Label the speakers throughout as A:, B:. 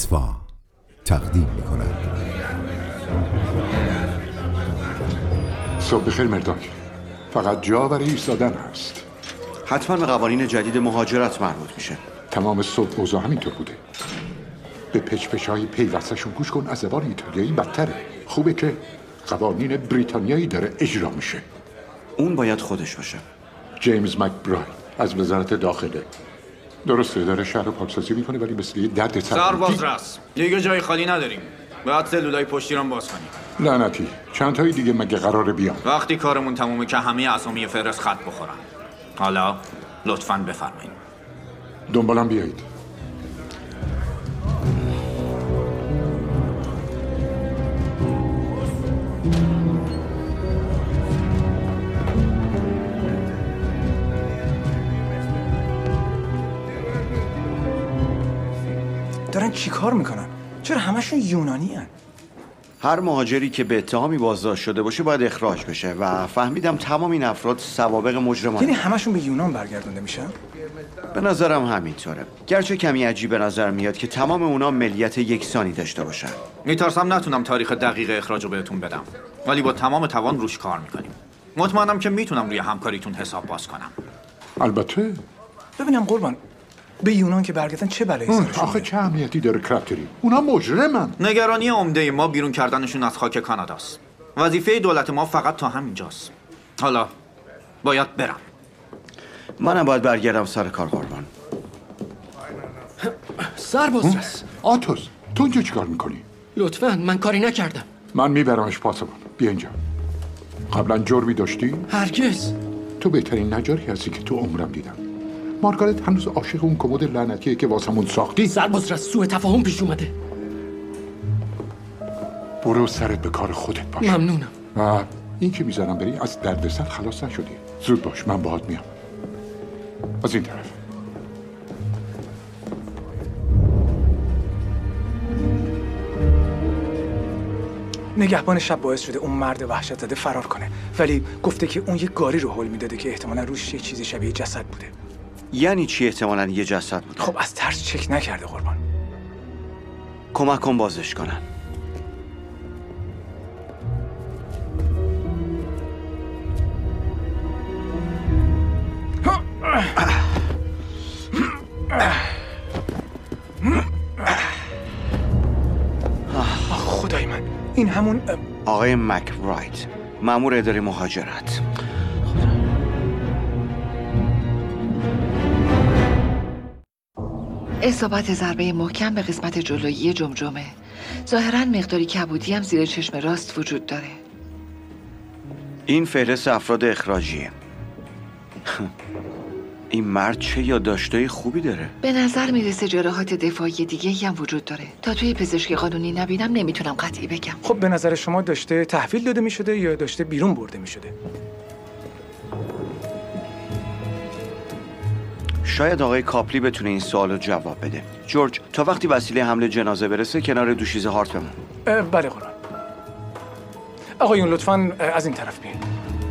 A: لطفا تقدیم می‌کند.
B: صبح بخیر مرداک. فقط جا برای ایستادن هست.
C: حتما به قوانین جدید مهاجرت مربوط میشه.
B: تمام صبح اوضاع همینطور بوده. به پچ‌پچ‌های پیوستشون گوش کن، از زبان ایتالیایی بدتره. خوبه که قوانین بریتانیایی داره اجرا میشه.
C: اون باید خودش باشه.
B: جیمز مکبراید از وزارت داخله. درسته داره شهر رو پاکسازی میکنه، ولی مثل یه درد
D: سرباز رس دیگه جای خالی نداریم. باید سلولای پشتیران باز کنیم.
B: لعنتی چند تایی دیگه مگه قراره بیان؟
D: وقتی کارمون تمومه که همه اسامی فهرست خط بخورن. حالا لطفاً بفرمایید.
B: دنبالم بیایید.
E: دارن چی کار میکنن؟ چرا همشون یونانی هن؟
C: هر مهاجری که به اتهامی بازداشت شده باشه باید اخراج بشه و فهمیدم تمام این افراد سوابق مجرمانه.
E: یعنی همشون به یونان برگردونده میشن؟
C: به نظرم همینطوره. گرچه کمی عجیب به نظر میاد که تمام اونا ملیت یکسانی داشته باشن.
D: میترسم نتونم تاریخ دقیق اخراج رو بهتون بدم، ولی با تمام توان روش کار میکنیم. مطمئنم که میتونم روی همکاریتون حساب باز کنم.
B: البته.
E: ببینم قربان، به یونان که برگردن چه بلایی سرشون
B: آخه چه اهمیتی داره کرپتری؟ اونا مجرمن.
D: نگرانی عمده ما بیرون کردنشون از خاک کاناداست. وظیفه دولت ما فقط تا همینجاست. حالا باید برم.
C: منم باید برگردم سر کار قربان.
F: سربازرس.
B: آتوس تو اینجا چیکار میکنی؟
F: لطفاً من کاری نکردم.
B: من میبرمش پاسبان. بیا اینجا. قبلا جرمی داشتی؟
F: هرگز.
B: تو بهترین نجاری هستی که تو عمرم دیدم. مارگارت هنوز عاشق اون کمد لعنتیه که واسمون ساختی.
F: سربازرس سوء تفاهم پیش اومده.
B: برو سرت به کار خودت باش.
F: ممنونم.
B: و این که میذارم بری از دردسر خلاص نشدی. زود باش، من باهات میام. از این طرف.
E: نگهبان شب باعث شده اون مرد وحشت زده فرار کنه، ولی گفته که اون یه گاری رو هول میداده که احتمالاً روش یه چیزی شبیه جسد بوده.
C: یعنی چی احتمالاً یه جسد بوده؟
E: خب از ترس چک نکرده قربان.
C: کمک کن بازش کنن.
E: خدای من، این همون
C: آقای مکبراید، مأمور اداره مهاجرت.
G: اصابت ضربه محکم به قسمت جلویی جمجمه. ظاهراً مقداری کبودی هم زیر چشم راست وجود داره.
C: این فهرست افراد اخراجیه. این مرد چه یادداشتای خوبی داره.
G: به نظر میرسه جراحات دفاعی دیگه هم وجود داره. تا توی پزشکی قانونی نبینم نمیتونم قطعی بگم.
E: خب به نظر شما داشته تحویل داده میشده یا داشته بیرون برده میشده؟
C: شاید آقای کاپلی بتونه این سوالو جواب بده. جورج، تا وقتی وسیله حمل جنازه برسه کنار دوشیزه هارت بمون.
E: بله قربان. آقایون لطفاً از این طرف بیاین.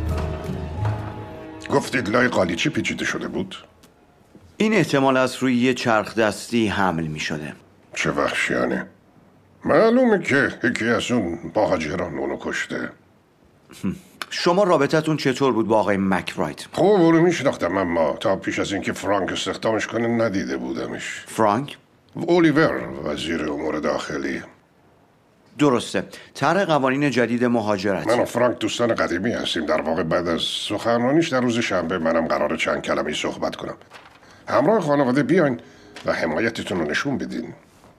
H: گفتید لای قالیچی پیچیده شده بود؟
C: این احتمال از روی یه چرخ دستی حمل می شده.
H: چه وحشیانه. معلومه که یکی از اون مهاجران اونو کشته.
C: شما رابطتون چطور بود با آقای مکبراید؟
H: خوب او رو میشناختم، اما تا پیش از اینکه فرانک استخدامش کنه ندیده بودمش.
C: فرانک؟
H: اولیور، وزیر امور داخلی.
C: درسته. طرح قوانین جدید مهاجرت.
H: من و فرانک دوستان قدیمی هستیم. در واقع بعد از سخنرانیش در روز شنبه منم قراره چند کلمه صحبت کنم. همراه خانواده بیاین و حمایتتون رو نشون بدین.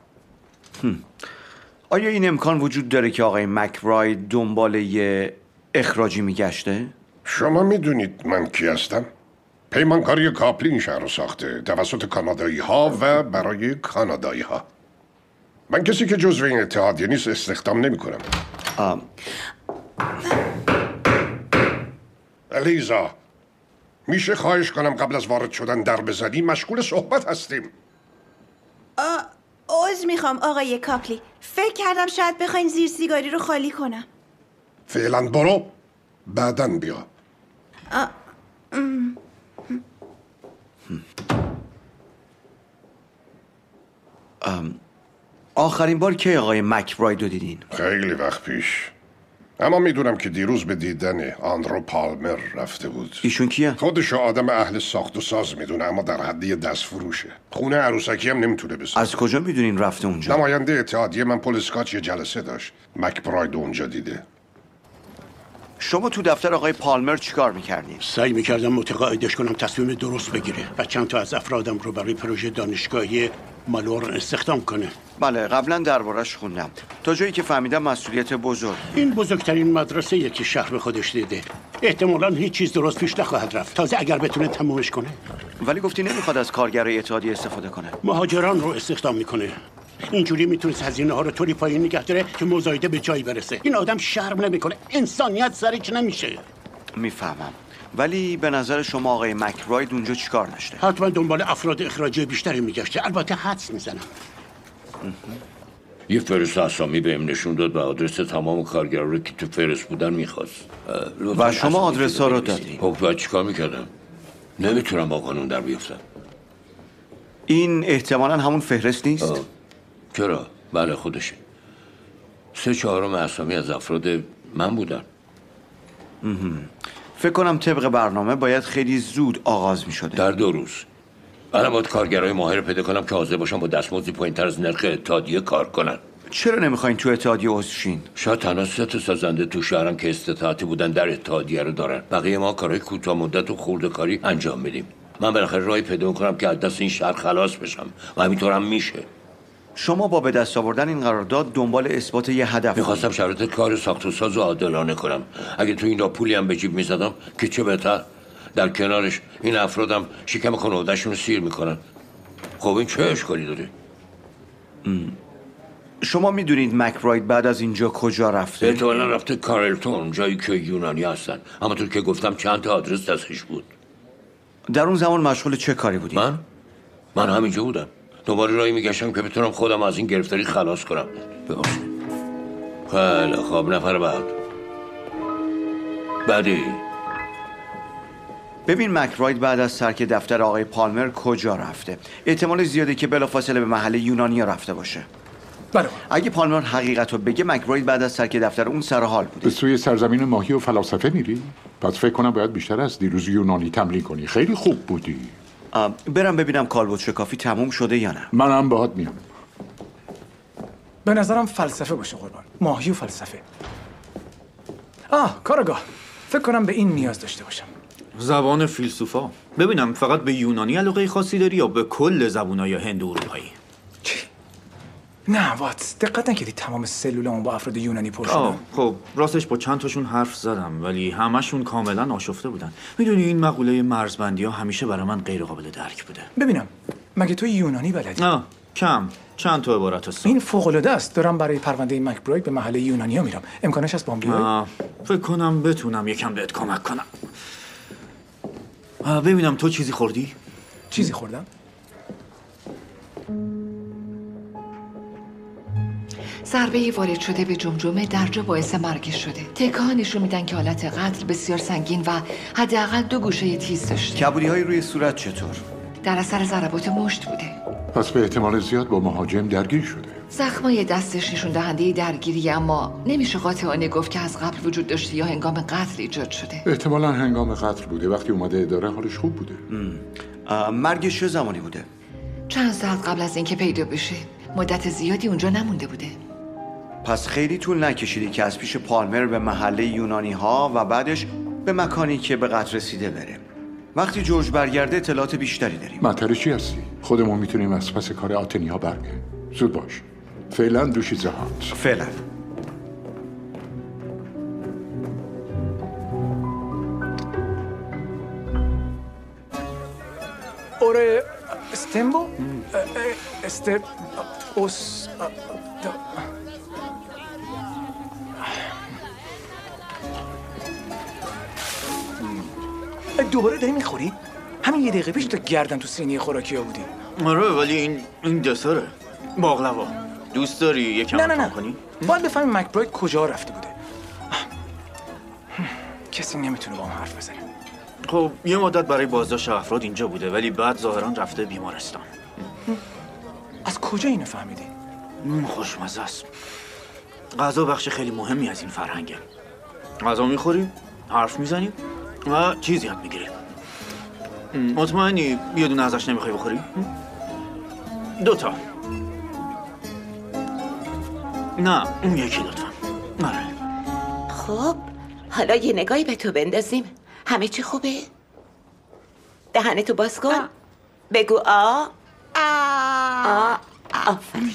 C: آیا این امکان وجود داره که آقای مکبراید دنبال یه اخراجی میگشته؟
H: شما میدونید من کی هستم؟ پیمانکاری کاپلی این شهر رو ساخته توسط کانادایی ها و برای کانادایی ها. من کسی که جزو این اتحادیه نیست استخدام نمی کنم. الیزا، میشه خواهش کنم قبل از وارد شدن در بزنی؟ مشغول صحبت هستیم.
I: عذر میخوام آقای کاپلی. فکر کردم شاید بخواین زیر سیگاری رو خالی کنم.
H: فعلا برو، بعدن بیا.
C: آخرین بار کی آقای مکبراید رو دیدین؟
H: خیلی وقت پیش. اما میدونم که دیروز به دیدن آندرو پالمر رفته بود.
C: ایشون کیه؟
H: خودشو آدم اهل ساخت و ساز میدونه، اما در حدی دست فروشه. خونه عروسکی هم نمیتونه بسازه.
C: از کجا میدونین رفته اونجا؟
H: نماینده اتحادیه من پل اسکات یه جلسه داشت. مکبراید اونجا دیده.
C: شما تو دفتر آقای پالمر چیکار میکردین؟
J: سعی میکردم متقاعدش کنم تصمیم درست بگیره و چند تا از افرادم رو برای پروژه دانشگاهی مالورن استخدام کنه.
C: بله، قبلا دربارش خوندم. تا جایی که فهمیدم مسئولیت بزرگ.
J: این بزرگترین مدرسه که شهر به خودش دیده. احتمالاً هیچ چیز درست پیش نخواهد رفت. تازه اگر بتونه تمومش کنه.
C: ولی گفتی نمیخواد از کارگرای اتحادیه استفاده کنه.
J: مهاجران رو استخدام میکنه. اینجوری میتونست هزینه ها رو طوری پایین نگه داره که مزایده به جایی برسه. این آدم شرم نمیکنه. انسانیت سرش نمیشه.
C: میفهمم. ولی به نظر شما آقای مکبراید اونجا چیکار داشته؟
J: حتما دنبال افراد اخراجی بیشتری میگشته. البته حدس میزنم.
K: یه فهرست اسامی بهم نشون داد و آدرس تمام کارگرا رو که تو فهرست بودن میخواست.
C: و شما آدرس ها رو دادی؟
K: خب باید چیکار میکردم؟ نمیتونم با قانون در بیفتم.
C: این احتمالاً همون فهرست نیست؟
K: چرا؟ بله خودشه. 3/4 اسامی از افراد من بودن.
C: فکر کنم طبق برنامه باید خیلی زود آغاز میشده.
K: در 2 روز. الان باید کارگرای ماهر پیدا کنم که حاضر باشن با دستمزدی پایین‌تر از نرخ اتحادیه کار کنن.
C: چرا نمیخواین تو اتحادیه عضو شین؟
K: شاید تنها 3 تا سازنده تو شهرم که استطاعتی بودن در اتحادیه رو دارن. بقیه ما کارهای کوتاه مدت و خرده‌کاری انجام میدیم. من بالاخره راهی پیدا کنم که از دست این شهر خلاص بشم و همینطور هم میشه.
C: شما با به دست آوردن این قرارداد دنبال اثبات یه هدف.
K: میخواستم شرایط کار ساخت و ساز و عادلانه کنم. اگه تو این را پولی هم به جیب میزدم که چه بهتر. در کنارش این افرادم شکم خانواده‌شون رو سیر میکنن. خب این چه اشکالی داره؟
C: شما میدونید مکبراید بعد از اینجا کجا رفته؟
K: احتمالاً رفته کارلتون، جایی که یونانی هستن. اما طور که گفتم چند تا آدرس دستش بود.
C: در اون زمان مشغول چه کاری بودی؟
K: من همینجا بودم. دوباره راهی میگشتم که بتونم خودم از این گرفتاری خلاص کنم. ببخشید. خیلی خوب، نفر بعدی.
C: ببین مکبراید بعد از ترک دفتر آقای پالمر کجا رفته؟ احتمال زیاده که بلافاصله به محل یونانیا رفته باشه.
E: بله.
C: اگه پالمر حقیقت رو بگه مکبراید بعد از ترک دفتر اون سر حال بوده.
B: به سوی سرزمین ماهی و فلاسفه میری؟ پس فکر کنم باید بیشتر از دیروز یونانی تمرین کنی. خیلی خوب بودی.
C: برم ببینم کالبد شکافی تموم شده یا نه.
B: منم باهات میام.
E: به نظرم فلسفه باشه قربان. ماهی و فلسفه. کارگاه. فکر کنم به این نیاز داشته باشم.
D: زبان فیلسوفا. ببینم فقط به یونانی علاقه خاصی داری یا به کل زبونای هند و اروپایی؟
E: نه وات، دقت نکردی تمام سلولامون با افراد یونانی پر شدن؟
D: خب راستش با چند تاشون حرف زدم ولی همشون کاملا آشفته بودن. میدونی این مقوله مرزبندی ها همیشه برای من غیر قابل درک بوده.
E: ببینم مگه تو یونانی بلدی؟
D: کم، چند تا عبارت هست.
E: این فوق العاده است. دارم برای پرونده مکبراید به محل یونانیا میرم. امکانش هست بام بیای؟
D: فکر کنم بتونم یکم بهت کمک کنم. ببینم تو چیزی خوردی؟
E: چیزی خوردم؟
G: ضربه وارد شده به جمجمه درجا باعث مرگش شده. تکه ها نشون میدن که حالت قتل بسیار سنگین و حداقل 2 گوشه تیز داشته.
C: کبودی‌های روی صورت چطور؟
G: در اثر ضربات مشت بوده.
B: پس به احتمال زیاد با مهاجم درگیر شده.
G: زخمای دستش نشون دهنده درگیری، اما نمیشه قاطعانه گفت که از قبل وجود داشته یا هنگام قتل ایجاد شده.
B: احتمالاً هنگام قتل بوده. وقتی اومده اداره حالش خوب بوده.
C: مرگش چه زمانی بوده؟
G: چند ساعت قبل از اینکه پیدا بشه. مدت زیادی اونجا نمونده بوده.
C: پس خیلی طول نکشیدی که از پیش پالمر به محله یونانی ها و بعدش به مکانی که به قتل رسیده بره. وقتی جورج برگرده اطلاعات بیشتری داریم.
B: منطقه چی هستی؟ خودمون میتونیم از پس کار آتنیا برگردیم. زود باش. فعلا دوشی زهات.
C: فعلا.
E: اوره استمبو؟ اوس دوباره داری میخوری؟ همین 1 دقیقه پیش تو گردن تو سینی خوراکی ها بودی.
D: آره ولی این دسره. باقلوا. دوست داری یکم
E: نه
D: کنی؟
E: باید بفهمی مکبراید کجا رفته بوده. کسی نمیتونه با هم حرف بزنه.
D: خب یه مدت برای بازداشت افراد اینجا بوده ولی بعد ظاهرا رفته بیمارستان.
E: از کجا اینو فهمیدی؟
D: خوشمزه است. غذا بخش خیلی مهمی از این فرهنگه. غذا میخوریم، حرف میزنیم و چیز یاد میگیریم. مطمئنی یه دونه ازش نمیخوای بخوری؟ 2 تا. نه اون یکی لطفا. آره.
L: خب حالا یه نگاهی به تو بندازیم. همه چی خوبه؟ دهنتو باز کن. بگو آفرین.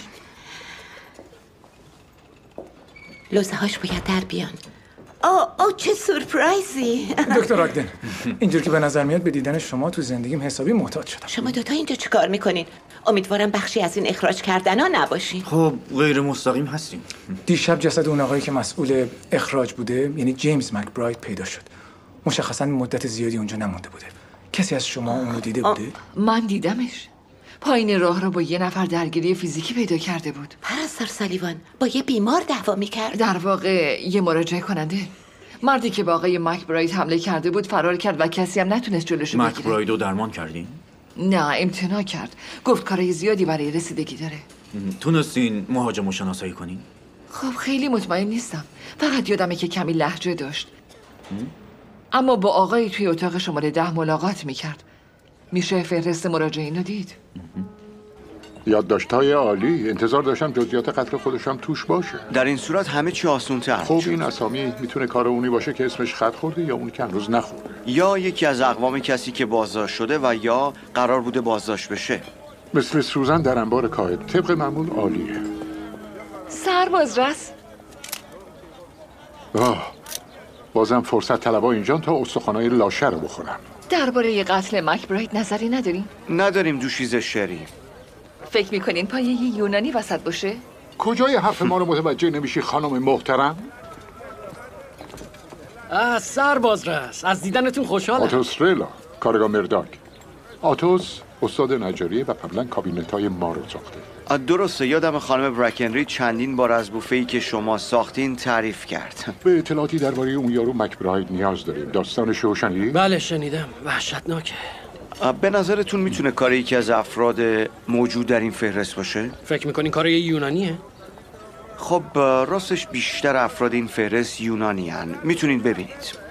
L: لوزه هاش باید در بیان. چه سورپرایزی.
E: دکتر آگدن، اینجور که به نظر میاد به دیدن شما تو زندگیم حسابی محتاج شدم.
L: شما دوتا اینجا چه کار میکنین؟ امیدوارم بخشی از این اخراج کردن ها نباشین.
D: خب غیر مستقیم هستیم.
E: دیشب جسد اون آقایی که مسئول اخراج بوده، یعنی جیمز مکبراید، پیدا شد. مشخصاً مدت زیادی اونجا نمونده بوده. کسی از شما اونو دیده بوده؟
G: من دیدمش. پایین راه رو با یه نفر درگیری فیزیکی پیدا کرده بود.
L: پرستار سالیوان با یه بیمار دعوا میکرد؟
G: در واقع یه مراجعه کننده. مردی که با آقای مکبراید حمله کرده بود فرار کرد و کسی هم نتونست جلوشو بگیره.
D: مکبرایدو درمان کردین؟
G: نه امتناع کرد. گفت کارای زیادی برای رسیدگی داره.
D: تونستین مهاجمو شناسایی کنین؟
G: خب خیلی مطمئن نیستم. فقط یادمه که کمی لهجه داشت. اما با آقایی توی اتاق شماره 10 ملاقات میکرد. میشه فهرست مراجعین رو دید؟
B: یادداشت‌های عالی. انتظار داشتم جزئیات قتل خودشم توش باشه.
C: در این صورت همه چی آسان‌تر.
B: خب این اسامی میتونه کار اونی باشه که اسمش خط خورده یا اون که هنوز نخورده.
C: یا یکی از اقوام کسی که بازداشت شده و یا قرار بوده بازداشت بشه.
B: مثل سوزن در انبار کاهد. طبق معمول عالیه.
G: سرباز رس.
B: بازم فرصت طلبا اینجان تا استخوانای لاشه رو بخورم.
G: درباره قتل مکبراید نظری نداریم؟
C: نداریم دوشیزه شری.
G: فکر میکنین پایه یونانی وسط باشه؟
B: کجای حرف ما رو متوجه نمیشی خانم محترم؟
F: سرباز رس، از دیدنتون خوشحالم.
B: آتوس ریلا، کارگاه مرداک. آتوس استاد نجاریه و قبلا کابینت‌های ما رو ساخته.
C: درسته، یادم خانم برکنری چندین بار از بوفه‌ای که شما ساختین تعریف کرد.
B: به اطلاعاتی درباره اون یارو مکبراید نیاز داریم. داستانش رو شنیدی؟
F: بله شنیدم، وحشتناکه.
C: به نظرتون میتونه کار یکی از افراد موجود در این فهرست باشه؟
F: فکر میکنین کار یه یونانیه؟
C: خب راستش بیشتر افراد این فهرست یونانی هن. میتونید ببینید.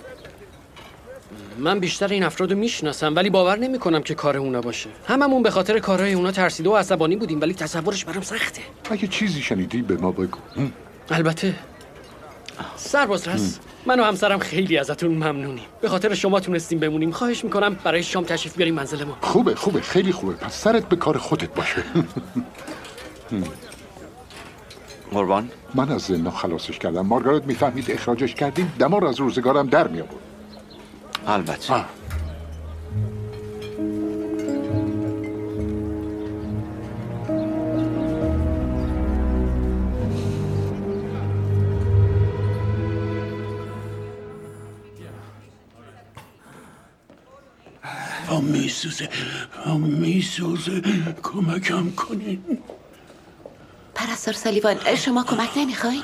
F: من بیشتر این افراد رو میشناسم ولی باور نمیکنم که کار اونا باشه. هممون به خاطر کارهای اونا ترسیده و عصبانی بودیم ولی تصورش برام سخته.
B: اگه چیزی شنیدی به ما بگو.
F: البته. سرباز رس، من و همسرم خیلی ازتون ممنونیم. به خاطر شما تونستیم بمونیم. خواهش میکنم برای شام تشریف بیاریم منزل ما.
B: خوبه خیلی خوبه. پس سرت به کار خودت باشه.
C: قربان
B: من از زندان خلاصش کردم. مارگارت میفهمید اخراجش کردیم دمار از روزگارم در می آورد.
C: البته.
J: میسوزه کمکم کنین.
L: پرستار سالیوان شما کمک نمیخواین؟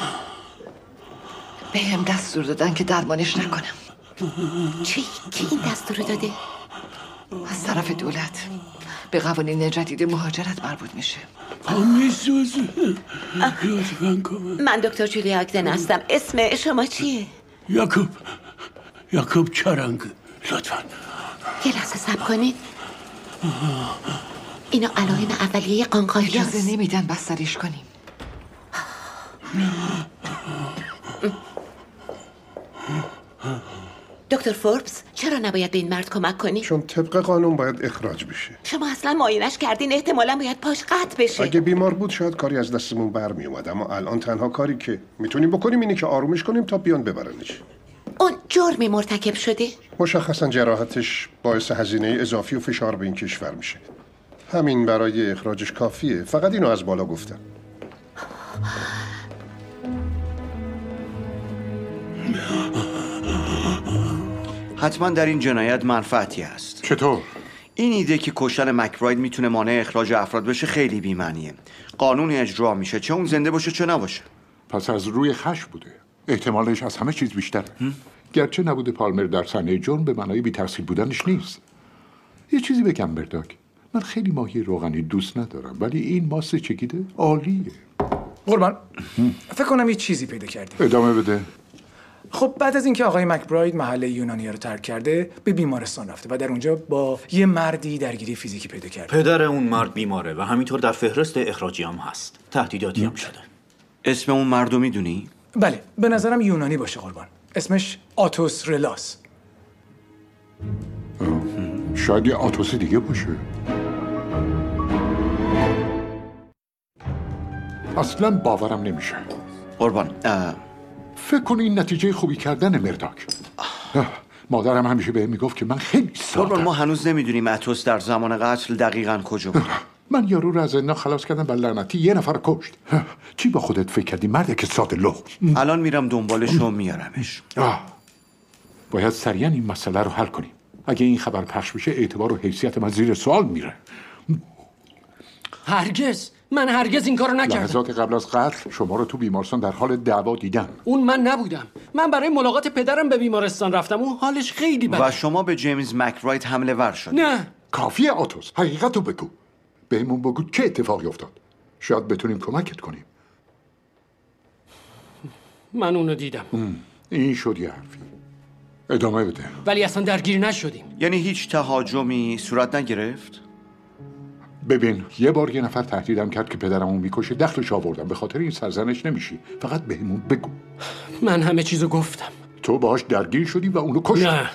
G: به هم دستور دادن که درمانش نکنم.
L: چی؟ کی این دستور داده؟
G: از طرف دولت. به قوانین جدید مهاجرت مربوط میشه.
J: میسوزه لطفاً کمک.
L: من دکتر جولیا آگدن هستم. اسم شما چیه؟
J: یاکوب چارنگ. لطفاً
L: یه لحظه صبر کنید. اینا علائم اولیه قانقایی هست.
G: اجازه نمیدن بستریش کنیم.
L: دکتر فوربس چرا نباید به این مرد کمک کنی؟
H: چون طبق قانون باید اخراج بشه.
L: شما اصلا معاینش کردین، احتمالاً باید پاش قطع بشه.
H: اگه بیمار بود شاید کاری از دستمون برمی اومد، اما الان تنها کاری که میتونیم بکنیم اینه که آرومش کنیم تا بیان ببرنش.
L: اون جرمی مرتکب شده؟
H: مشخصا جراحتش باعث هزینه اضافی و فشار به این کشور میشه. همین برای اخراجش کافیه. فقط اینو از بالا گفتم.
C: حتما در این جنایت منفعتی هست.
B: چطور؟
C: این ایده که کشتن مکبراید میتونه مانع اخراج افراد بشه خیلی بی‌معنیه. قانونی اجرا میشه چه اون زنده باشه چه نباشه.
B: پس از روی خشم بوده. احتمالش از همه چیز بیشتره. گرچه نبوده پالمر در صحنه جرم به معنای بی‌تأثیر بودنش نیست. یه چیزی بگم برداک. من خیلی ماهی روغنی دوست ندارم، ولی این ماست چکیده عالیه.
E: قربان، فکر کنم یه چیزی پیدا کردیم.
B: ادامه بده.
E: خب بعد از اینکه آقای مکبراید محله یونانی رو ترک کرده، به بیمارستان رفته و در اونجا با یه مردی درگیری فیزیکی پیدا کرده.
D: پدر اون مرد بیماره و همینطور در فهرست اخراجی هم هست. تهدیداتی هم شده.
C: اسم اون مرد رو میدونی؟
E: بله، به نظرم یونانی باشه قربان. اسمش آتوس رلاس.
B: شاید یه آتوس دیگه باشه. اصلا باورم نمیشه.
C: قربان،
B: فکر کن این نتیجه خوبی کردن مرداک. مادرم همیشه بهم میگفت که من خیلی سادم.
C: قربان، ما هنوز نمیدونیم اتوس در زمان قتل دقیقاً کجا بود.
B: من یارو رو از زندان خلاص کردم و لعنتی یه نفر کشت. چی با خودت فکر کردی مرده که ساده لو؟
C: الان میرم دنبالش و میارمش.
B: باید سریعا این مسئله رو حل کنیم. اگه این خبر پخش بشه اعتبار و حیثیت من زیر سوال میره.
F: من هرگز این کارو نکردم.
B: لحظات قبل از قتل شما رو تو بیمارستان در حال دعوا دیدم.
F: اون من نبودم. من برای ملاقات پدرم به بیمارستان رفتم. اون حالش خیلی بده.
C: و شما به جیمز مکبراید حمله ور شد.
F: نه.
B: کافیه آتوس، حقیقتو بگو. بهمون بگو چه اتفاقی افتاد. شاید بتونیم کمکت کنیم.
F: من اونو دیدم.
B: این شد یه حرفی. ادامه بده.
F: ولی اصلا درگیر نشدیم.
C: یعنی هیچ تهاجمی صورت نگرفت؟
B: ببین، یه بار یه نفر تهدیدم کرد که پدرمو میکشه، دخلش آوردم. به خاطر این سرزنش نمیشی. فقط بهمون بگو.
F: من همه چیزو گفتم.
B: تو باهاش درگیر شدی و اونو کشتی؟
F: نه.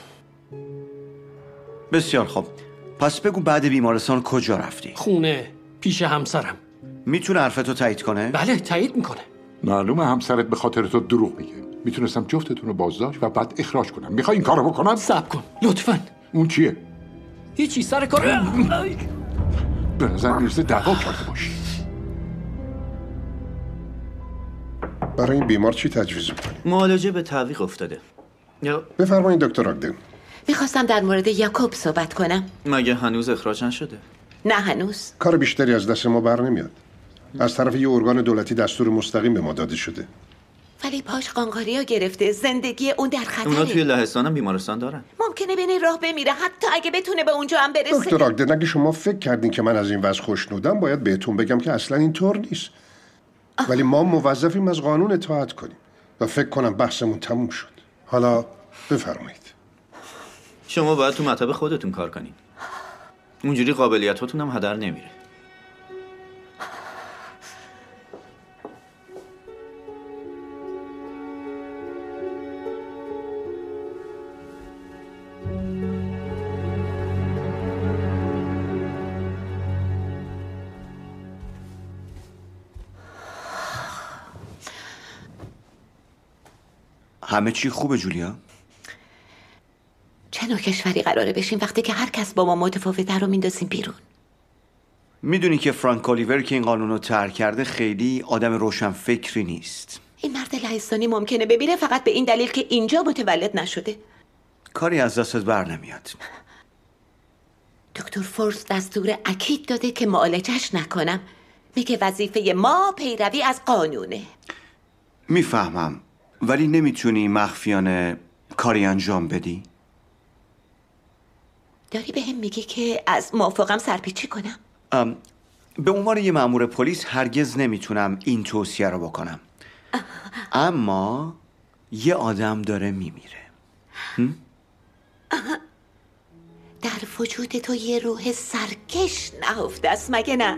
C: بسیار خوب. پس بگو بعد بیمارستان کجا رفتی؟
F: خونه، پیش همسرم.
C: میتونه حرفتو تایید کنه؟
F: بله، تایید میکنه.
B: معلومه همسرت به خاطر تو دروغ میگه. میتونستم جفتتون رو بازداشت و بعد اخراج کنم. میخوای این کارو بکنم؟
F: صبر کن لطفاً.
B: اون چیه؟
F: هیچی، سر کار.
B: به نظر میرسه دعوا کرده باشی.
H: برای این بیمار چی تجویز میکنی؟
D: معالجه به تعویق افتاده.
H: بفرمایید دکتر آگدن.
L: میخواستم در مورد یاکوب صحبت کنم.
D: مگه هنوز اخراج نشده؟
L: نه هنوز.
H: کار بیشتری از دست ما بر نمیاد. از طرف یه ارگان دولتی دستور مستقیم به ما داده شده.
L: ولی پاش قانقاریا گرفته. زندگی اون در خطره.
D: اونا توی لهستان هم بیمارستان دارن.
L: ممکنه بین راه بمیره، حتی اگه بتونه به اونجا هم برسه.
H: دکتر آگدن، اگه شما فکر کردین که من از این وضع خوشنودم، باید بهتون بگم که اصلا اینطور نیست. ولی ما موظفیم از قانون اطاعت کنیم و فکر کنم بحثمون تموم شد. حالا بفرمایید.
D: شما باید تو مطب خودتون کار کنین. اونجوری قابلیتاتون هم هدر نمیره.
C: همه چی خوبه جولیا؟
L: چه نوع کشوری قراره بشیم وقتی که هر کس با ما متفاوته رو میندازیم بیرون؟
C: میدونی که فرانک الیور که این قانون رو ترک کرده خیلی آدم روشن فکری نیست.
L: این مرد لهستانی ممکنه ببینه فقط به این دلیل که اینجا متولد نشده.
C: کاری از دستت بر نمیاد.
L: دکتر فورس دستور اکید داده که معالجش نکنم. میگه وظیفه ما پیروی از قانونه.
C: میفهمم، ولی نمیتونی مخفیانه کاری انجام بدی؟
L: داری به هم میگی که از موافقم سرپیچی کنم؟
C: به عنوان یه مأمور پلیس هرگز نمیتونم این توصیه رو بکنم. اما یه آدم داره میمیره.
L: در وجود تو یه روح سرکش نهفته است مگه نه؟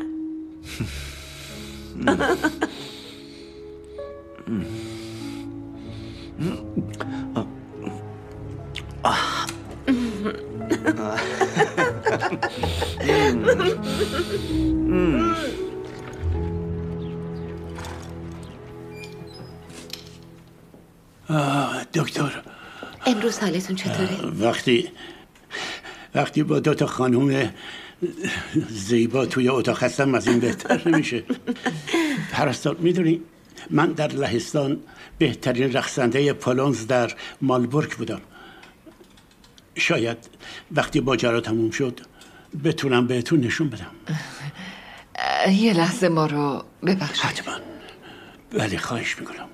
J: دکتر،
L: امروز حالتون چطوره؟
J: وقتی با دوتا خانوم زیبا توی اتاق هستم از این بهتر نمیشه. پرستار، میدونی من در لهستان بهترین رقصنده پولونز در مالبورگ بودم. شاید وقتی ماجرا تموم شد بتونم بهتون نشون بدم.
G: یه لحظه ما رو ببخشید.
J: حتما. ولی خواهش میکنم.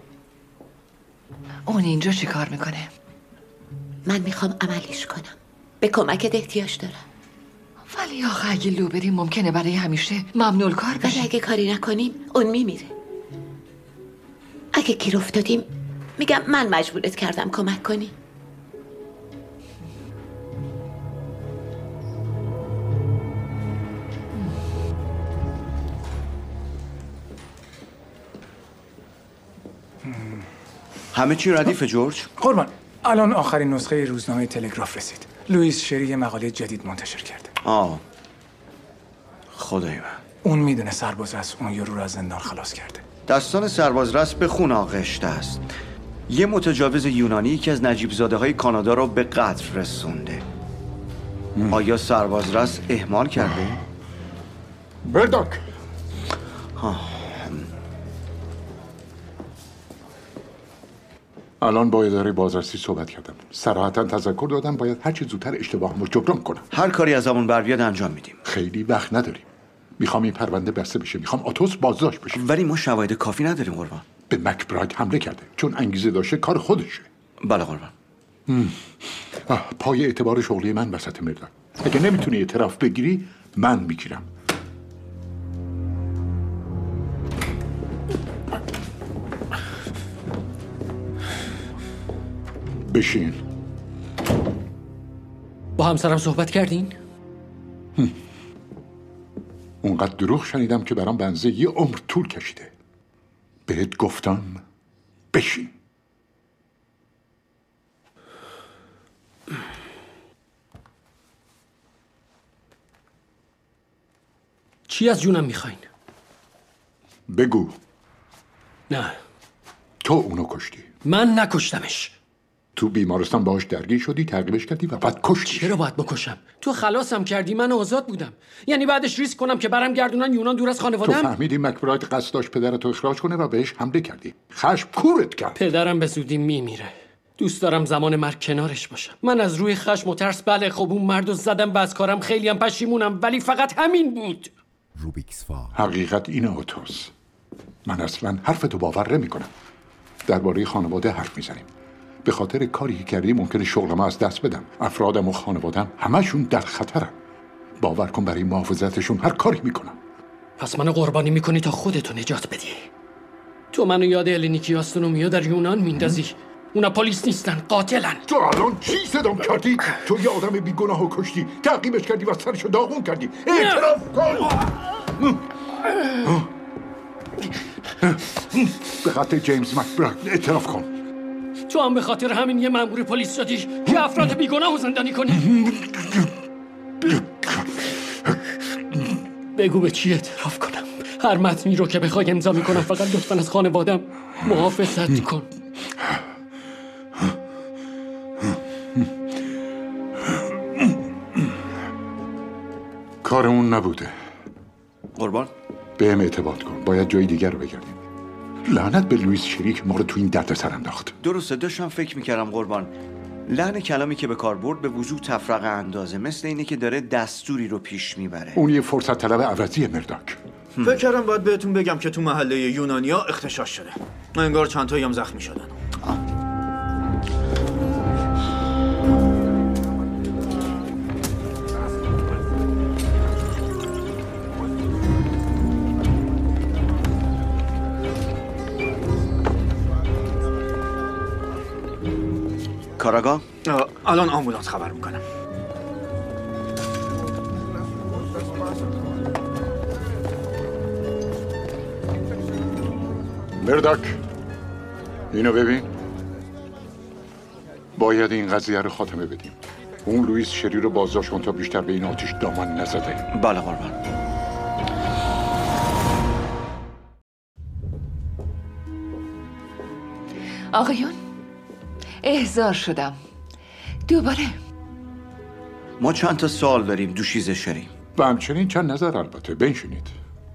G: اون اینجا چی کار میکنه؟
L: من میخوام عملیش کنم. به کمکت احتیاج دارم.
G: ولی آخه اگه لو بریم ممکنه برای همیشه ممنوع کار
L: ولی
G: بشه.
L: اگه کاری نکنیم اون میمیره. اگه گیر افتادیم میگم من مجبورت کردم کمک کنی.
C: همه چی ردیفه جورج؟
E: قربان الان آخرین نسخه روزنامه تلگراف رسید. لوئیس شری یه مقاله جدید منتشر کرده.
C: خدای من.
E: اون میدونه سربازرس اون یارو رو از زندان خلاص کرده.
C: دستان سربازرس به خون آغشته است. یه متجاوز یونانی که از نجیب زاده های کانادا رو به قتل رسونده. آیا سربازرس اهمال کرده؟
B: مرداک الان با اداره بازرسی صحبت کردم. صراحتاً تذکر دادم باید هرچی زودتر اشتباهمو جبران کنم.
C: هر کاری از همون بر بیاد انجام میدیم.
B: خیلی وقت نداریم. میخوام این پرونده بسته بشه. میخوام آتوس بازداشت بشه.
C: ولی ما شواهد کافی نداریم قربان.
B: به مکبراید حمله کرده چون انگیزه داشته کار خودشه.
C: بله قربان.
B: پای اعتبار شغلی من وسط مرداک. اگه نمیتونی اعتراف بگیری من میگیرم. بشین.
F: با همسرم صحبت کردین؟
B: اونقدر دروغ شنیدم که برام بنزه یه عمر طول کشیده. بهت گفتم بشین.
F: چی از جونم میخواین؟
B: بگو.
F: نه
B: تو اونو کشتی.
F: من نکشتمش.
B: تو بیمارستان باهاش درگیر شدی، تعقیبش کردی و بعد کشتی.
F: چرا باید بکشم؟ تو خلاصم کردی، من آزاد بودم. یعنی بعدش ریسک کنم که برم گردونن یونان دور از خانواده‌ام؟
B: تو فهمیدی مکبراید قصد داشت پدرتو اخراج کنه و بهش حمله کردی. خشم کورت کرد.
F: پدرم به زودی میمیره. دوست دارم زمان مرگ کنارش باشم. من از روی خشم و ترس بله خب اون مردو زدم و از کارم خیلی هم پشیمونم، ولی فقط همین بود.
A: روبیکس فار.
B: حقیقت اینه اوتوس. من اصلا حرفتو باور نمی‌کنم. درباره خانواده حرف میزنیم. به خاطر کاری که کردی ممکنه شغلمو از دست بدم. افرادم و خانوادم همشون در خطرن. باور کن برای محافظتشون هر کاری میکنم.
F: پس منو قربانی میکنی تا خودتو نجات بدی. تو منو یاد الینیکی آستونومیا در یونان میندازی. اونا پلیس نیستن، قاتلن.
B: تو الان چی صدام کردی؟ تو یه آدم بیگناهو کشتی، تعقیبش کردی و سرشو داغون کردی. اعتراف کن. به خاطر جیمز مکبراید اعتراف کن.
F: تو هم به خاطر همین یه مأمور پلیس شدی که افراد بیگناهو زندانی کنی. بگو به چی اعتراف کنم؟ هر متنی رو که بخوای امضا میکنم، فقط لطفاً از خانوادم محافظت کن.
B: کارمون نبوده.
C: قربان
B: بهم اعتماد کن. باید جای دیگر رو بگردیم. لعنت به لوئیس شری که ما رو تو این دردسر انداخت.
C: درسته، داشتم فکر میکردم قربان. لحن کلامی که به کار برد به وضوح تفرقه اندازه، مثل اینه که داره دستوری رو پیش میبره.
B: اون یه فرصت طلب عوضی مرداک.
D: فکر کردم باید بهتون بگم که تو محله یونانیا اغتشاش شده. انگار چند تایی هم زخمی شدن.
C: کاراگاه؟
D: الان آمبولانس خبر میکنم.
B: مرداک اینو ببین. باید این قضیه رو خاتمه بدیم. اون لوئیس شری رو بازداشت کن تا بیشتر به این آتش دامن نزده.
C: بله قربان.
G: آقایون احضار شدم دوباره.
C: ما چند تا سوال داریم دوشیزه شری.
B: و همچنین چند نظر البته. بنشینید.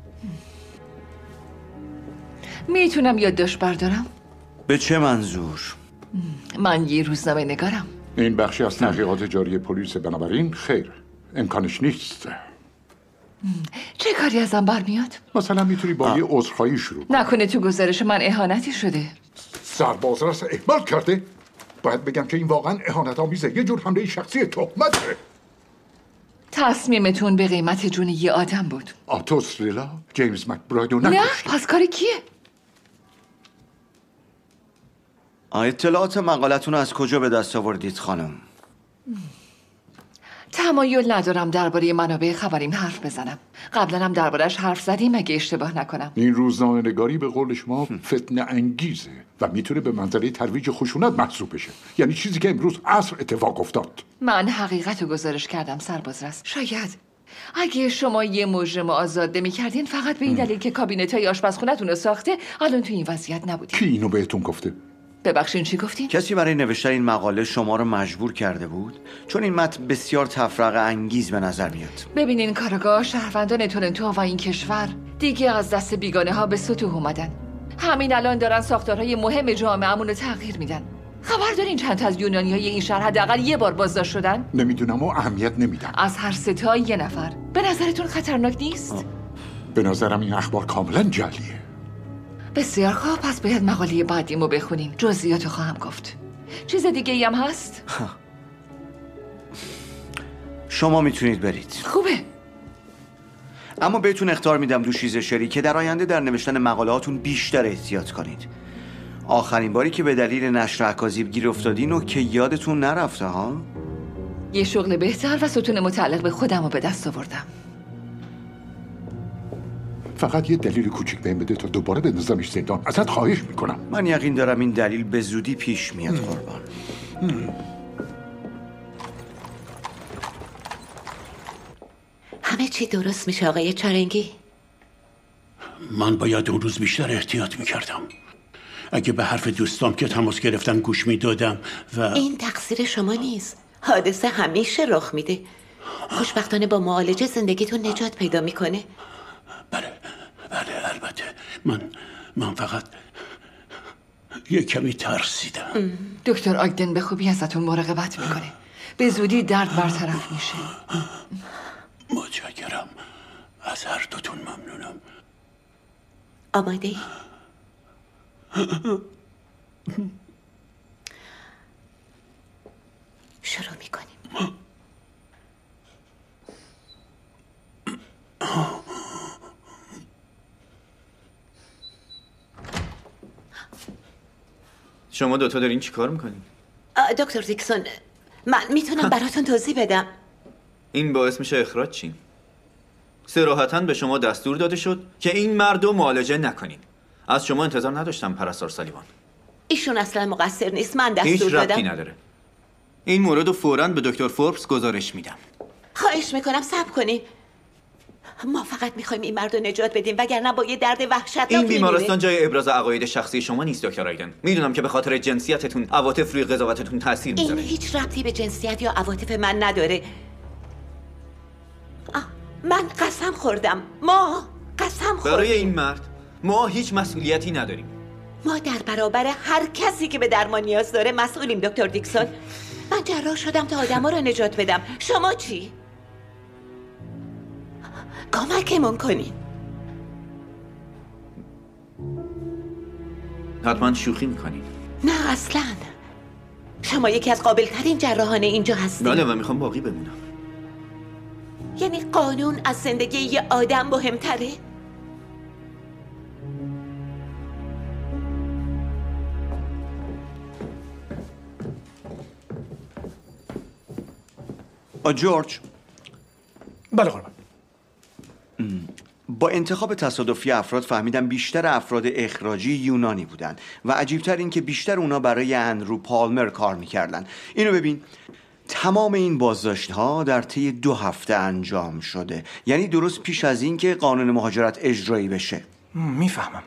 G: میتونم یادداشت بردارم؟
C: به چه منظور؟
G: من یه روزنامه نگارم.
B: این بخشی از تحقیقات جاری پلیس، بنابراین خیر امکانش نیست.
G: چه کاری ازم برمیاد؟
B: مثلا میتونی با یه عذرخواهی شروع.
G: نکنه تو گزارش من اهانتی شده؟
B: سربازرس اهمال کرده؟ باید بگم که این واقعا اهانت آمیزه، یه جور حمله شخصی تهمته.
G: تصمیمتون به قیمت جون یه آدم بود.
B: آتوس ریلا جیمز مکبراید رو
G: نه،
B: نکشت.
G: پس کار کیه؟
C: اطلاعات مقالتون رو از کجا به دست آوردید خانم؟
G: تمایل ندارم درباره منابع خبریم حرف بزنم. قبلا هم درباره‌اش حرف زدیم اگه اشتباه نکنم.
B: این روزنامه نگاری به قول شما فتنه انگیزه و میتونه به منزله ترویج خشونت محسوب بشه. یعنی چیزی که امروز عصر اتفاق افتاد.
G: من حقیقت رو گزارش کردم سربازرس. شاید اگه شما یه مجرم آزاد نمی‌کردین فقط به این دلیل که کابینت‌های آشپزخونه‌تون رو ساخته الان تو این وضعیت نبودین.
B: کی اینو بهتون گفته؟
G: ببخشید چی گفتین؟
C: کسی برای نوشتن این مقاله شما رو مجبور کرده بود؟ چون این متن بسیار تفرقه انگیز به نظر میاد.
G: ببینین کارگاه شهروندان تورنتو و این کشور دیگه از دست بیگانه ها به سطوح اومدن. همین الان دارن ساختارهای مهم جامعه‌مون رو تغییر میدن. خبر دارین چند تا از یونانیای این شهر حداقل یه بار بازداشت شدن؟
B: نمیدونم و اهمیت نمیدم.
G: از هر سه تا یه نفر. به نظرتون خطرناک نیست؟
B: به نظرم این اخبار کاملا جعلیه.
G: بسیار خوب، پس باید مقاله بعدیمو بخونیم. جزئیاتو خواهم گفت. چیز دیگه ای هم هست؟
C: شما میتونید برید.
G: خوبه.
C: اما بهتون اخطار میدم دوشیزه شری که در آینده در نوشتن مقالهاتون بیشتر احتیاط کنید. آخرین باری که به دلیل نشر اکاذیب گیر افتادین و که یادتون نرفته ها؟
G: یه شغل بهتر و ستون متعلق به خودم رو به دست آوردم.
B: فقط یه دلیل کوچیک بهم بده تا دوباره بندازمش زندان. ازت خواهش میکنم.
C: من یقین دارم این دلیل به زودی پیش میاد قربان.
L: همه چی درست میشه آقای چارنگی؟
J: من باید اون روز بیشتر احتیاط میکردم. اگه به حرف دوستام که تماس گرفتن گوش میدادم و
L: این تقصیر شما نیست. حادثه همیشه رخ میده. خوشبختانه با معالجه زندگیتون نجات پیدا میکنه.
J: بله البته من فقط یه کمی ترسیدم.
G: دکتر آگدن به خوبی ازتون مراقبت میکنه. به زودی درد برطرف میشه.
J: متشکرم. از هر دوتون ممنونم.
L: آماده ای؟ شروع میکنیم.
D: شما دوتا دارین چی کار میکنین؟
L: دکتر دیکسون، من میتونم براتون توضیح بدم.
D: این باعث میشه اخراج چین. صراحتاً به شما دستور داده شد که این مرد رو معالجه نکنین. از شما انتظار نداشتم پرستار سالیوان.
L: ایشون اصلا مقصر نیست، من دستور
D: هیچ
L: دادم.
D: ربطی نداره. این مورد رو فوراً به دکتر فوربس گزارش میدم.
L: خواهش میکنم صبر کنین. ما فقط میخوایم این مرد رو نجات بدیم وگرنه با یه درد وحشتناک
D: این بیمارستان جای ابراز عقاید شخصی شما نیست دکتر آیدن. میدونم که به خاطر جنسیتتون عواطف روی قضاوتتون تاثیر
L: این
D: میذاره.
L: هیچ ربطی به جنسیت یا عواطف من نداره. من قسم خوردم. ما قسم خوردیم.
D: برای این مرد ما هیچ مسئولیتی نداریم.
L: ما در برابر هر کسی که به درمان نیاز داره مسئولیم دکتر دیکسون. من جراح شدم تا آدما رو نجات بدم. شما چی؟ کمکمون کنین.
D: حتما شوخی میکنین.
L: نه اصلا. شما یکی از قابل ترین جراحان اینجا هستید.
D: بله و میخوام باقی بمونم.
L: یعنی قانون از زندگی یه آدم مهمتره؟
C: جورج.
E: بله قربان.
C: با انتخاب تصادفی افراد فهمیدم بیشتر افراد اخراجی یونانی بودن و عجیبتر این که بیشتر اونا برای اندرو پالمر کار میکردن. اینو ببین، تمام این بازداشت‌ها در طی 2 هفته انجام شده، یعنی درست پیش از این که قانون مهاجرت اجرایی بشه.
E: میفهمم.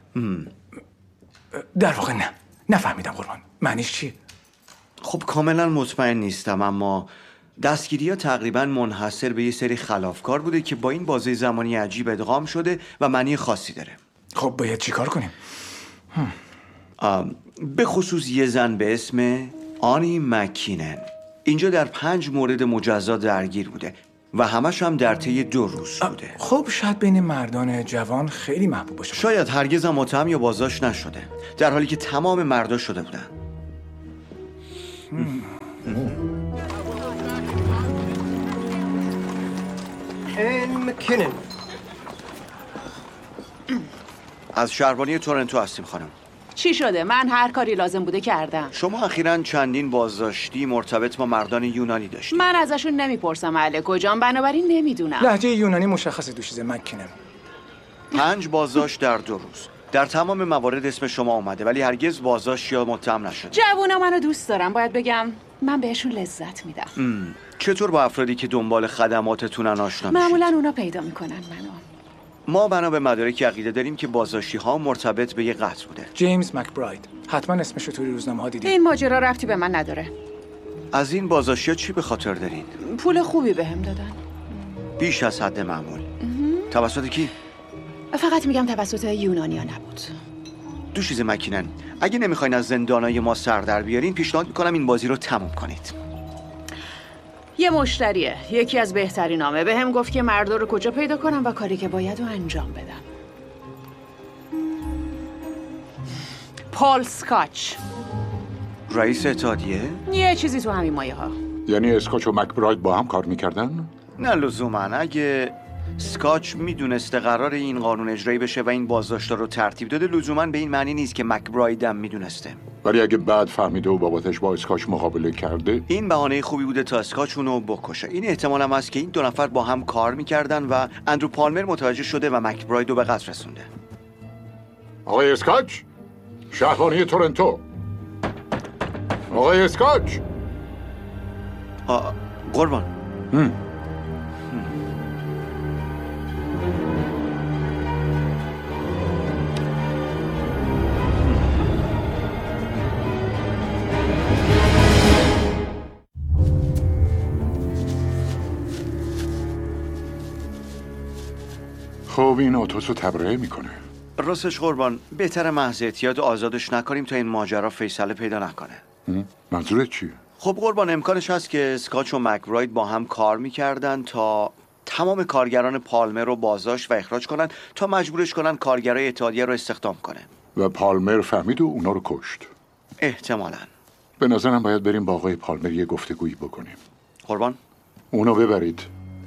E: در واقع نفهمیدم قربان. معنیش چیه؟
C: خب کاملا مطمئن نیستم، اما دستگیری ها تقریبا منحصر به یه سری خلافکار بوده که با این بازه زمانی عجیب ادغام شده و معنی خاصی داره.
E: خب باید چی کار کنیم؟
C: به خصوص یه زن به اسم آنی مکینن اینجا در 5 مورد مجزا درگیر بوده و همش هم در طی 2 روز بوده.
E: خب شاید بین مردان جوان خیلی محبوب باشه.
C: شاید هرگز هم متهم یا بازداشت نشده، در حالی که تمام مردا شده بودن.
M: مکنن.
C: از شهربانی تورنتو هستیم خانم.
N: چی شده؟ من هر کاری لازم بوده کردم.
C: شما اخیراً چندین بازداشتی مرتبط با مردان یونانی داشتید.
N: من ازشون نمیپرسم اهل کجام، بنابراین نمیدونم.
E: لهجه یونانی مشخصه دوشیزه مکنن.
C: 5 بازداشت در 2 روز. در تمام موارد اسم شما اومده ولی هرگز بازداشت یا متهم نشده.
N: جوونا منو دوست دارم، باید بگم من بهشون لذت میدم.
C: چطور با افرادی که دنبال خدماتتونن آشنا میشید؟
N: معمولا اونا پیدا میکنن منو.
C: ما بنا به مدارکی عقیده داریم که بازداشتی ها مرتبط به یه قتل بوده.
E: جیمز مکبراید. حتما اسمشو توی روزنامه ها دیدید.
N: این ماجرا ربطی به من نداره.
C: از این بازداشتی ها چی به خاطر دارید؟
N: پول خوبی بهم دادن.
C: بیش از حد معمول. توسط کی؟
N: فقط میگم توسط یونانیا نبود.
C: دوشیزه مکنن، اگه نمیخواین از زندانای ما سر در بیارین پیشنهاد میکنم این بازی رو تموم کنید.
N: یه مشتریه، یکی از بهترین نامه بهم گفت که مردا رو کجا پیدا کنم و کاری که باید رو انجام بدم. پال سکاچ،
C: رئیس اتحادیه؟
N: یه چیزی تو همین مایه ها.
B: یعنی اسکاچ و مکبراید با هم کار میکردن؟
C: نه لزوما. اگه سکاچ میدونسته قرار این قانون اجرایی بشه و این بازداشت‌ها رو ترتیب داده، لزوما به این معنی نیست که مکبراید هم میدونسته.
B: ولی اگه بعد فهمیده و بابتش با اسکاچ مقابله کرده،
C: این بهانه خوبی بوده تا اسکاچ اونو بکشه. این احتمال هم هست که این 2 نفر با هم کار میکردن و اندرو پالمر متوجه شده و مکبراید رو به قتل رسونده.
B: آقای اسکاچ، شهربانی تورنتو. آقای اسکاچ.
C: قربان.
B: خب این اتوس رو تبرئه میکنه.
C: راستش قربان، بهتر محض اعتیاد آزادش نکنیم تا این ماجرا فیصله پیدا نکنه.
B: منظورت چیه؟
C: خب قربان، امکانش هست که اسکاچ و مکبراید با هم کار میکردن تا تمام کارگران پالمر رو بازداشت و اخراج کنن تا مجبورش کنن کارگرای اتحادیه رو استخدام کنه.
B: و پالمر فهمید و اونا رو کشت.
C: احتمالاً.
B: به نظرم باید بریم با آقای پالمر یه گفتگویی بکنیم.
C: قربان؟
B: اونو ببرید.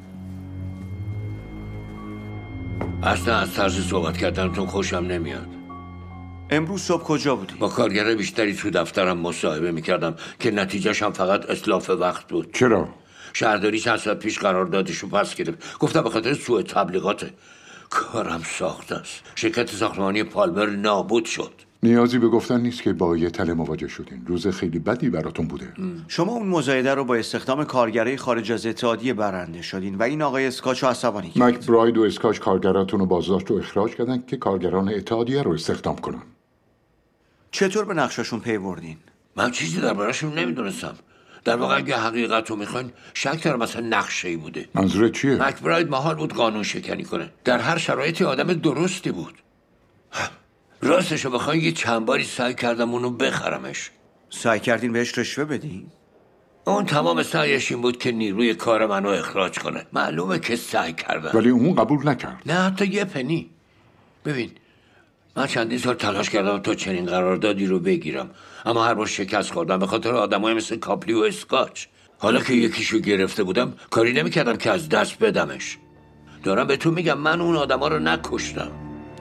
K: اصلا از طرز صحبت کردنتون خوشم نمیاد.
C: امروز صبح کجا بودی؟
K: با کارگر بیشتری تو دفترم مصاحبه میکردم که نتیجهش هم فقط اتلاف وقت بود.
B: چرا؟
K: شهرداری چند ساعت پیش قراردادشو پس گرفت. گفتم به خاطر سوء تبلیغاته. کارم ساخته است. شرکت ساختمانی پالمر نابود شد.
B: نیازی به گفتن نیست که با یه تله مواجه شدین. روز خیلی بدی براتون بوده.
C: شما اون مزایده رو با استخدام کارگرای خارج از اتحادیه برنده شدین و این آقای اسکاچو عصبانی کرد.
B: مکبراید و اسکاچ کارگراتون رو بازداشت و اخراج کردن که کارگران اتحادیه رو استخدام کنن.
C: چطور به نقششون پی بردین؟
K: من چیزی درباره‌شون نمیدونستم. در واقع اگه حقیقت رو میخواین شک دارم مثلا نقشه‌ای بوده.
B: منظورت چیه؟
K: مکبراید محال بود قانون شکنی کنه. در هر شرایطی آدم درستی بود. راستشو بخواین یه چند باری سعی کردم اونو بخرمش.
C: سعی کردین بهش رشوه بدین؟
K: اون تمام سعیش این بود که نیروی کار منو اخراج کنه. معلومه که سعی کردم.
B: ولی اون قبول نکرد.
K: نه حتی یه پنی. ببین من چندین سال تلاش کردم تا چنین قراردادی رو بگیرم، اما هر بار شکست خوردم به خاطر آدمای مثل کاپلی و اسکاچ. حالا که یکیشو گرفته بودم کاری نمیکردم که از دست بدمش. دارم به تو میگم من اون آدما رو نکشتم.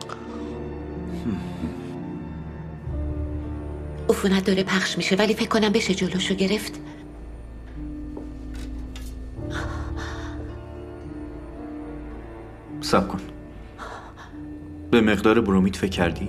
L: عفونت داره پخش میشه ولی فکر کنم بشه جلوشو گرفت.
D: صبر کن. به مقدار برومید فکر کردی؟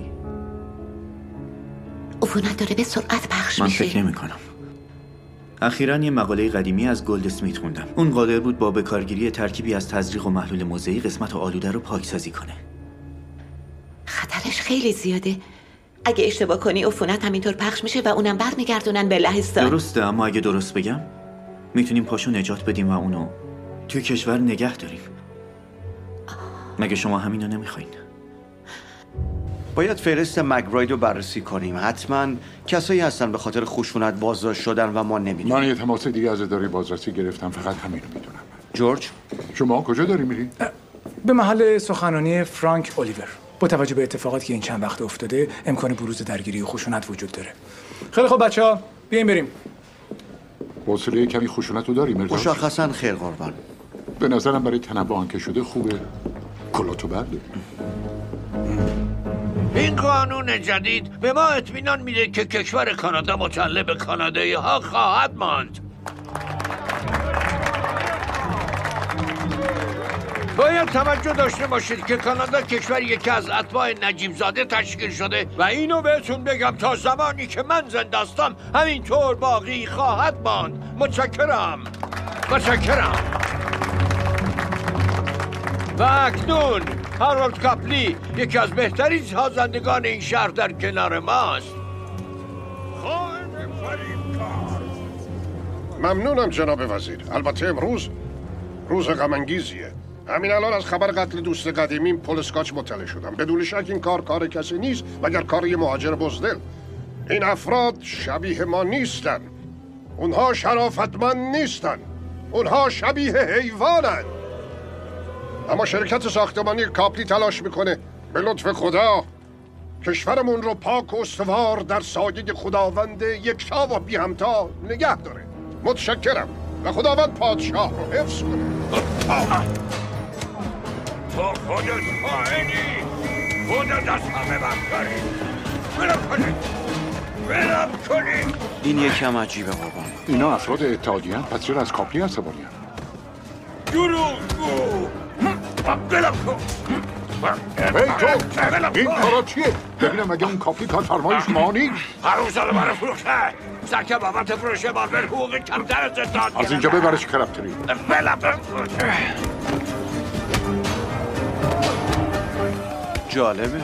L: عفونت داره به سرعت پخش میشه.
D: من فکر نمی کنم. اخیراً یه مقاله قدیمی از گلد اسمیت خوندم. اون قادر بود با بکارگیری ترکیبی از تزریق و محلول موضعی قسمت آلوده رو پاکسازی کنه.
L: خطرش خیلی زیاده. اگه اشتباه کنی عفونت همینطور پخش میشه و اونم برمیگردونن به لهستان.
D: درسته، اما اگه درست بگم میتونیم پاشو نجات بدیم و اونو توی کشور نگه داریم. مگه شما همینو نمیخواین؟
C: باید فهرست مکبراید رو بررسی کنیم. حتما کسایی هستن به خاطر خشونت بازداشت شدن و ما نمیدونیم.
B: من یه تماس دیگه از اداره بازرسی گرفتم، فقط همینو میدونم.
C: جورج،
B: شما کجا داری میری؟
E: به محل سخنرانی فرانک الیور. با توجه به اتفاقاتی که این چند وقت افتاده امکان بروز درگیری و خشونت وجود داره. خیلی خب بچه‌ها بیاین بریم.
B: حوصله کمی خشونت رو داری مرداد؟
C: مشخصا خیر قربان.
B: به نظرم برای تنوع که شده خوبه کلاتو برداری.
K: این قانون جدید به ما اطمینان میده که کشور کانادا متعلق به کانادایی ها خواهد ماند. باید توجه داشته باشید که کانادا کشوریه که از اتباع نجیب زاده تشکیل شده و اینو بهتون بگم تا زمانی که من زنده هستم همینطور باقی خواهد ماند. متشکرم. و اکنون هارولد کاپلی یکی از بهترین سازندگان این شهر در کنار ماست.
H: ممنونم جناب وزیر. البته امروز روز غم انگیزیه. همین الان از خبر قتل دوست قدیمیم پل اسکاچ مطلع شدم. بدون شک این کار کسی نیست مگر کار یه مهاجر بزدل. این افراد شبیه ما نیستن. اونها شرافتمند نیستن. اونها شبیه حیوانن. اما شرکت ساختمانی کاپلی تلاش میکنه به لطف خدا کشورمون رو پاک و استوار در سایه خداوند یکتا و بی همتا نگه داره. متشکرم و خداوند پادشاه رو حفظ کنه.
K: تو خودت خائنی، خودت از همه بدتری. ولم کنی.
C: این یکم عجیبه قربان.
B: اینا افراد اتحادیه هستند، پس چرا از کاپلی عصبانی هستند؟
K: دروغگو. ولم کن.
B: این کارا چیه؟ ببینم اگه اون کاپلی کار فرمایش ما نیست.
K: هروزاده برای فروخته سرکه بابت فروش ماربل حقوق کمتر از اتحاد
B: از اینجا ببرش کرپتری.
K: ولم کن.
C: جالبه.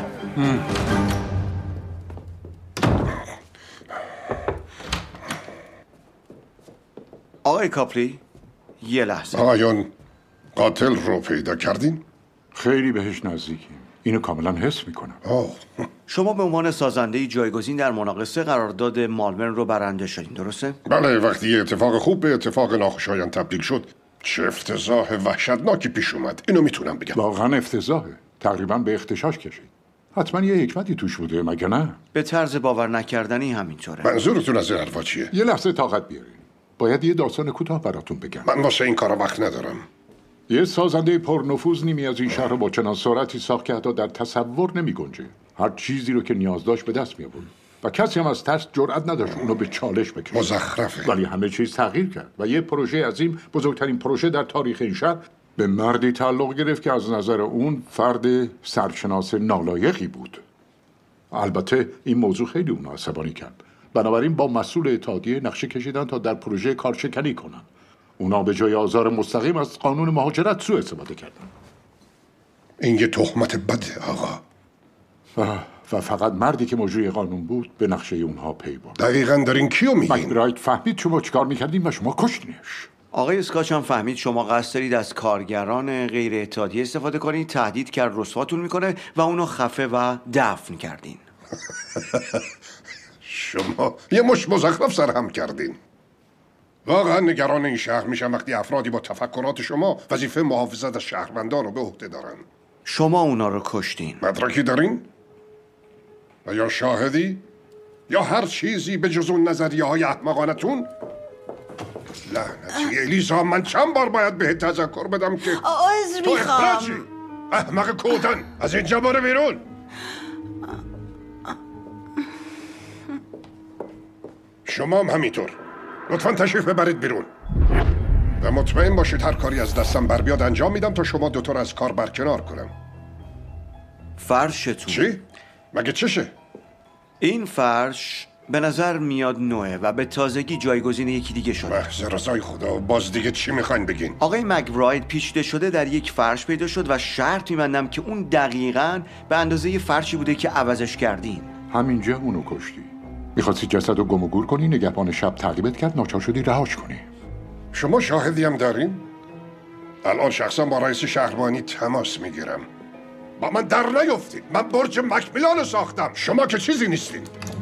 C: آقای کاپلی یه لحظه.
H: آقایان قاتل رو پیدا کردین؟
B: خیلی بهش نزدیکیم. اینو کاملا حس میکنم.
C: شما به عنوان سازنده جایگزین در مناقصه قرارداد مالمن رو برنده شدین، درسته؟
H: بله، وقتی یه اتفاق خوب به اتفاق ناخوشایند تبدیل شد چه افتضاح وحشتناکی پیش اومد. اینو میتونم بگم.
B: واقعا افتضاحه. تقریبا به اختشاش کشید. حتما یه حکمتی توش بوده مگه نه؟
C: به طرز باور نکردنی همینطوره.
H: منظورتون از این حرفا چیه؟
B: یه لحظه طاقت بیارین. باید یه داستان کوتاه براتون بگم.
H: من واسه این کارا وقت ندارم.
B: یه سازنده پرنفوذ نیمی از این شهر رو با چنان سرعتی ساخت که حتی در تصور نمی‌گنجه. هر چیزی رو که نیاز داشت به دست می‌آورد. و کسی هم از ترس جرئت نداشت اونو به چالش بکشه.
H: مزخرفه.
B: ولی همه چیز تغییر کرد و یه پروژه عظیم، بزرگترین پروژه در تاریخ این شهر، به مردی تعلق گرفت که از نظر اون فرد سرشناس نالایقی بود. البته این موضوع خیلی اونو عصبانی کرد. بنابراین با مسئول اتحادیه نقشه کشیدن تا در پروژه کارشکنی کنن. اونا به جای آزار مستقیم از قانون مهاجرت سوء استفاده کردن.
H: این یه تهمت بده آقا.
B: و فقط مردی که مجری قانون بود به نقشه اونها پی برد.
H: دقیقاً دارین کیو میگین؟
B: مکبرایت فهمید شما چیکار میکردین و شما کشتینش.
C: آقای اسکاچ هم فهمید شما قصد دارید از کارگران غیر اتحادیه استفاده کنید، تهدید کرد رسواتون میکنه و اونو خفه و دفن کردین.
H: شما یه مش مزخرف سرهم کردین. واقعا نگران این شهر میشم وقتی افرادی با تفکرات شما وظیفه محافظت از شهروندان رو به عهده دارن.
C: شما اونا رو کشتین.
H: مدرکی دارین؟ و یا شاهدی؟ یا هر چیزی به جز اون نظریه های احمقانتون؟ لعنتی الیزا، من چند بار باید بهت تذکر بدم که
I: عذر
H: تو
I: میخوام.
H: اخراجی. احمق کودن، از اینجا برو بیرون. شما هم همینطور. لطفاً تشریف ببرید بیرون و مطمئن باشید هر کاری از دستم بر بیاد انجام میدم تا شما دوتا رو از کار برکنار کنم.
C: فرشتون
H: چی؟ مگه چشه؟
C: این فرش به نظر میاد نوعه و به تازگی جایگزین یکی دیگه شده.
H: محض رضای خدا، باز دیگه چی میخواین بگین؟
C: آقای مکبراید پیچیده شده در یک فرش پیدا شد و شرط میبندم که اون دقیقاً به اندازه فرشی بوده که عوضش کردین.
B: همینجا اونو کشتی. میخواستی جسد رو گم و گور کنی، نگهبان شب تعقیبت کرد، ناچار شدی رهاش کنی.
H: شما شاهدی هم دارین؟ الان شخصا با رئیس شهربانی تماس میگیرم. با من در نیفتید. من برج مکمیلان ساختم. شما که چیزی نیستین.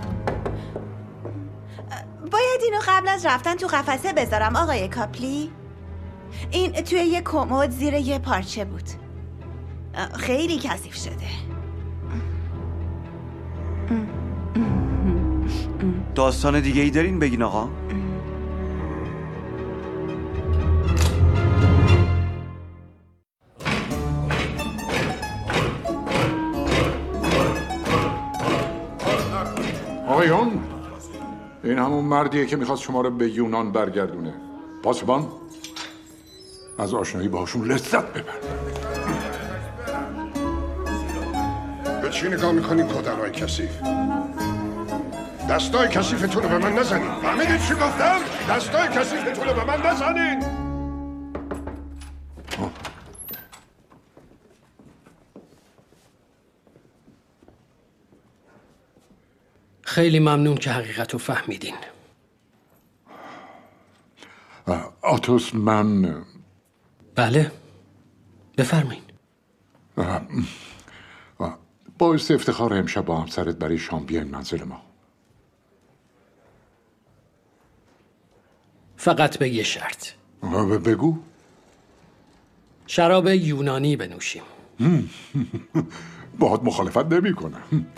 I: باید اینو قبل از رفتن تو قفسه بذارم آقای کاپلی. این توی یه کمد زیر یه پارچه بود. خیلی کثیف شده.
C: داستان دیگه ای دارین بگین آقا؟
B: آقایون، این همون مردیه که میخواست شما رو به یونان برگردونه. پاسبان، از آشنایی باهاشون لذت ببر.
H: به چی نگاه میکنین کودنهای کثیف؟ دستای کثیفتون رو به من نزنین. فهمیدید چی گفتم؟ دستای کثیفتون رو به من نزنین.
F: خیلی ممنون که حقیقت رو فهمیدین.
B: آتوس، من...
F: بله، بفرمایین.
B: باعث افتخار امشب با همسرت برای شام بیاین منزل ما.
F: فقط به یه شرط.
B: بگو.
F: شراب یونانی بنوشیم.
B: باهات مخالفت نمی کنم.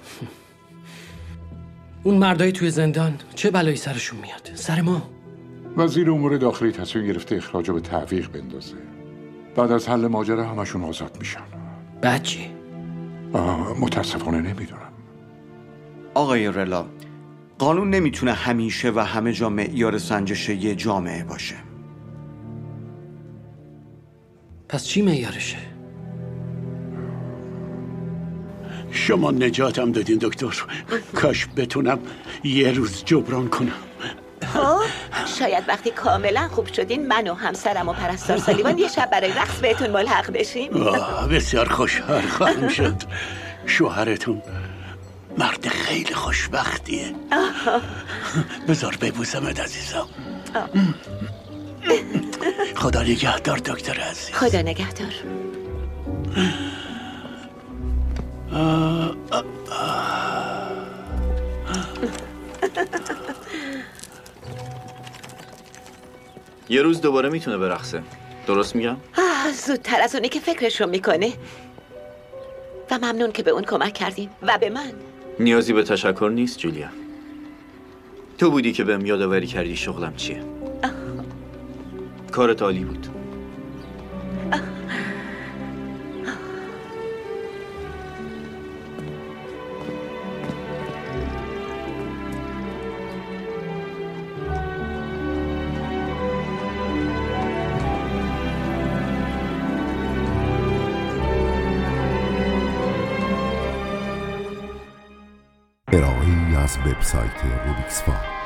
F: اون مردای توی زندان چه بلایی سرشون میاد؟ سر ما.
B: وزیر امور داخلی تصمیم گرفته اخراج به تعویق بندازه. بعد از حل ماجرا همشون آزاد میشن.
F: بعد چی؟
B: متاسفانه نمیدونم.
C: آقای رلا، قانون نمیتونه همیشه و همه جا معیار سنجش یه جامعه باشه.
F: پس چی معیارشه؟
J: شما نجاتم دادین دکتر. کاش بتونم یه روز جبران کنم.
L: خب شاید وقتی کاملا خوب شدین من و همسرم و پرستار سالیوان یه شب برای رقص بهتون ملحق بشیم.
J: بسیار خوشحال خواهم شد. شوهرتون مرد خیلی خوشبختیه. بذار ببوسمت عزیزم. خدا نگهدار دکتر عزیز.
L: خدا نگهدار.
D: یه روز دوباره میتونه برقصه. درست میگم؟
L: زودتر از اونی که فکرشو میکنه. و ممنون که به اون کمک کردین و به من.
D: نیازی به تشکر نیست جولیا. تو بودی که بهم یادآوری کردی شغلم چیه. کارت عالی بود.
A: ارائه‌ای از وبسایت روبیکس فام.